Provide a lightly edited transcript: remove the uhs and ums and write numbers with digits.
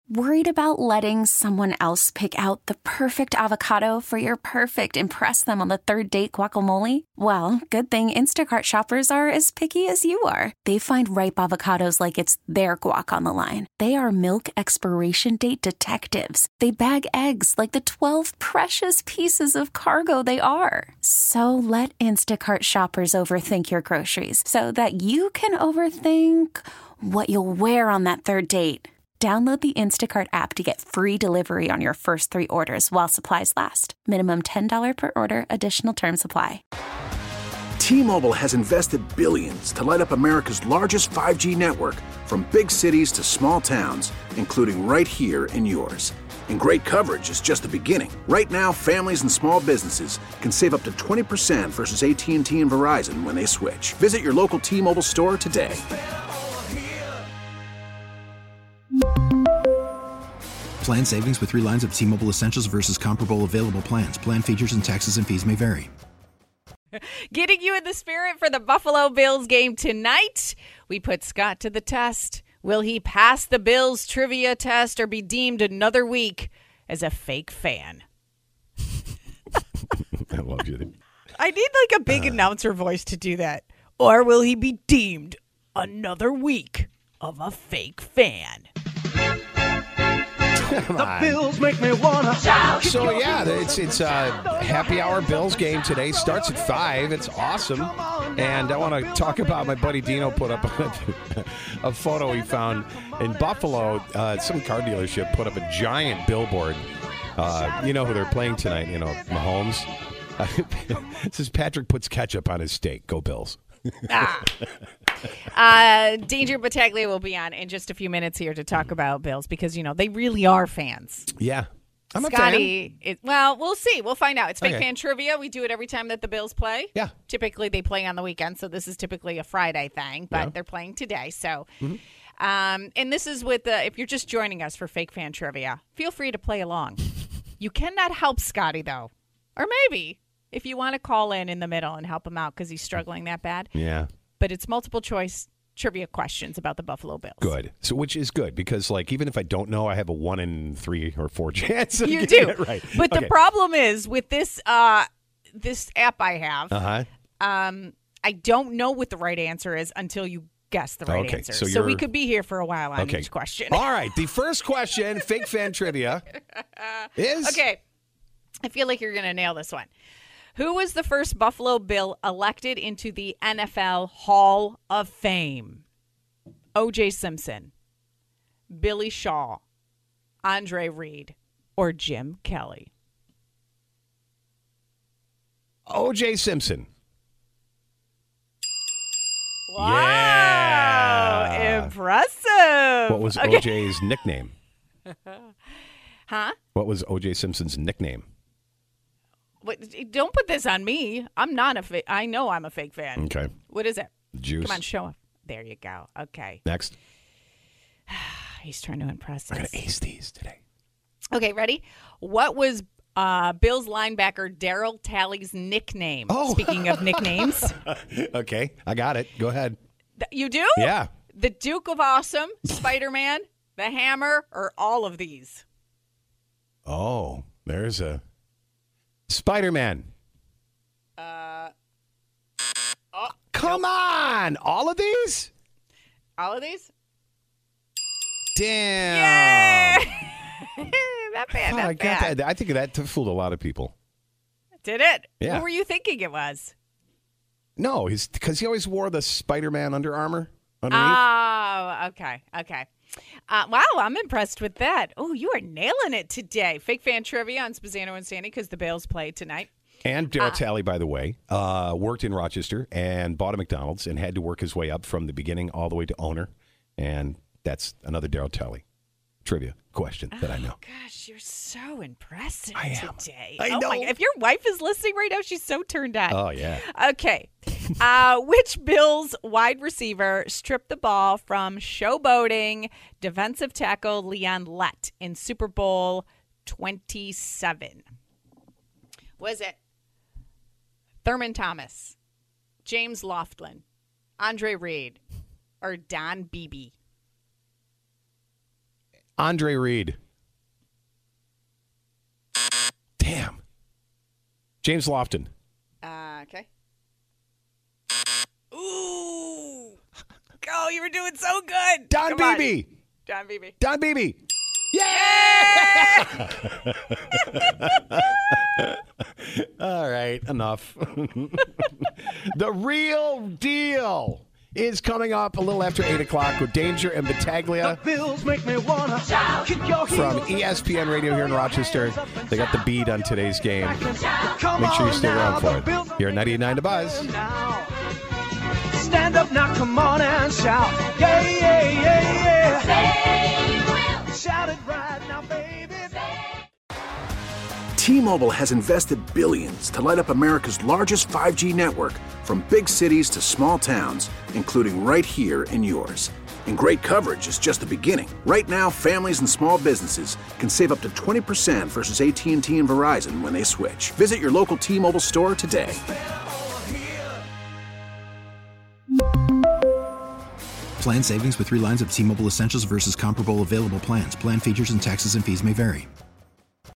Worried about letting someone else pick out the perfect avocado for your perfect impress them on the third date guacamole? Well, good thing Instacart shoppers are as picky as you are. They find ripe avocados like it's their guac on the line. They are milk expiration date detectives. They bag eggs like the 12 precious pieces of cargo they are. So let Instacart shoppers overthink your groceries so that you can overthink what you'll wear on that third date. Download the Instacart app to get free delivery on your first 3 orders while supplies last. Minimum $10 per order. Additional terms apply. T-Mobile has invested billions to light up America's largest 5G network, from big cities to small towns, including right here in yours. And great coverage is just the beginning. Right now, families and small businesses can save up to 20% versus AT&T and Verizon when they switch. Visit your local T-Mobile store today. Plan savings with 3 lines of T-Mobile Essentials versus comparable available plans. Plan features and taxes and fees may vary. Getting you in the spirit for the Buffalo Bills game tonight. We put Scott to the test. Will he pass the Bills trivia test or be deemed another week as a fake fan? I love you. I need like a big announcer voice to do that. Or will he be deemed another week of a fake fan? The Bills make me wanna shout. So yeah, it's a happy hour Bills game today. Starts at 5. It's awesome, and I want to talk about my buddy Dino put up a photo he found in Buffalo. Some car dealership put up a giant billboard. You know who they're playing tonight? You know, Mahomes. It says Patrick puts ketchup on his steak. Go Bills. Danger Battaglia will be on in just a few minutes here to talk about Bills because, you know, they really are fans. Yeah. I'm Scotty, a fan. Well, we'll see. We'll find out. It's Fake Okay. Fan Trivia. We do it every time that the Bills play. Yeah. Typically, they play on the weekend, so this is typically a Friday thing, but they're playing today. So, and this is with if you're just joining us for Fake Fan Trivia, feel free to play along. You cannot help Scotty, though. Or maybe if you want to call in the middle and help him out because he's struggling that bad. Yeah. But it's multiple choice trivia questions about the Buffalo Bills. Good. So, which is good because, like, even if I don't know, I have a 1 in 3 or 4 chance. Of You getting do, it right. But Okay. the problem is with this this app I have. I don't know what the right answer is until you guess the right answer. So we could be here for a while on each question. All right. The first question, Fake Fan Trivia, is okay. I feel like you're going to nail this one. Who was the first Buffalo Bill elected into the NFL Hall of Fame? O.J. Simpson, Billy Shaw, Andre Reed, or Jim Kelly? O.J. Simpson. Wow. Yeah. Impressive. What was O.J.'s nickname? Huh? What was O.J. Simpson's nickname? Wait, don't put this on me. I'm not a fake. I know I'm a fake fan. Okay. What is it? Juice. Come on, show him. There you go. Okay. Next. He's trying to impress us. We're going to ace these today. Okay, ready? What was Bills linebacker Daryl Talley's nickname? Oh. Speaking of nicknames. Okay. I got it. Go ahead. You do? Yeah. The Duke of Awesome, Spider-Man, the Hammer, or all of these? Oh, there's a Spider-Man. Come on. All of these? All of these? Damn. Not bad, I not got bad. that. I think that fooled a lot of people. Did it? Yeah. What were you thinking it was? No, because he always wore the Spider-Man Under Armour underneath. Oh, okay. Wow, I'm impressed with that. Oh, you are nailing it today. Fake Fan Trivia on Spazzano and Sandy because the Bills play tonight. And Daryl Talley, by the way, worked in Rochester and bought a McDonald's and had to work his way up from the beginning all the way to owner. And that's another Daryl Talley trivia question that I know. Gosh, you're so impressive I am. today. I oh know. My, if your wife is listening right now, she's so turned on. Oh, yeah. Okay. Which Bills wide receiver stripped the ball from showboating defensive tackle Leon Lett in Super Bowl 27? Was it Thurman Thomas, James Laughlin, Andre Reed, or Don Beebe? Andre Reed. Damn. James Lofton. Okay. Ooh. Oh, you were doing so good. Don Beebe. Don Beebe. Don Beebe. Yeah! All right, enough. The Real Deal is coming up a little after 8 o'clock with Danger and Battaglia Bills make me wanna kick your from ESPN Radio here in Rochester. They got the beat on today's game. Make sure you stay around for it. Here at 98.9 The Buzz. Stand up now, come on and shout. Yeah, yeah, yeah, yeah. Shout it right now, baby. T-Mobile has invested billions to light up America's largest 5G network, from big cities to small towns, including right here in yours. And great coverage is just the beginning. Right now, families and small businesses can save up to 20% versus AT&T and Verizon when they switch. Visit your local T-Mobile store today. Plan savings with 3 lines of T-Mobile Essentials versus comparable available plans. Plan features and taxes and fees may vary.